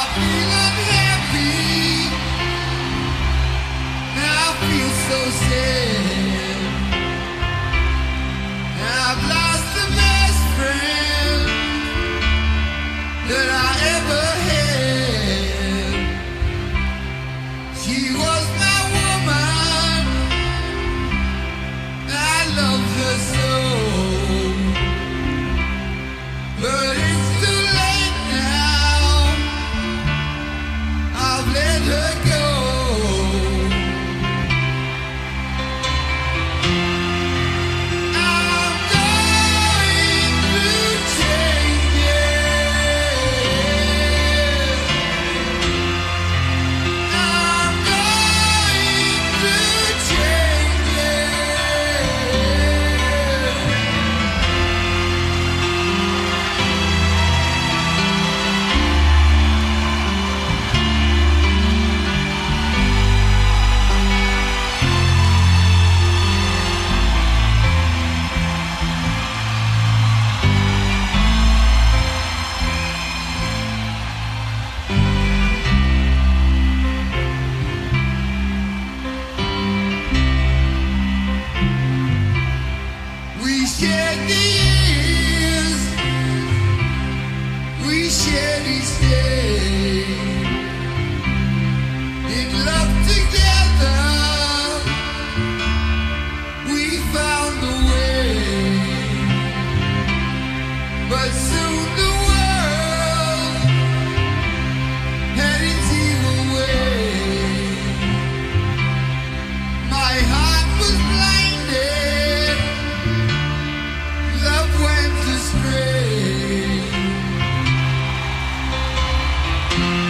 feel unhappy. I feel so sad. I've lost the best friend that I ever had. She was my woman. I loved her so. But it's too late now. I've let her go. I'm going through changes. I'm going through we shared the years, we shared each day, in love together, we found a way, but soon the world had its evil way. My heart was blinded, love went astray.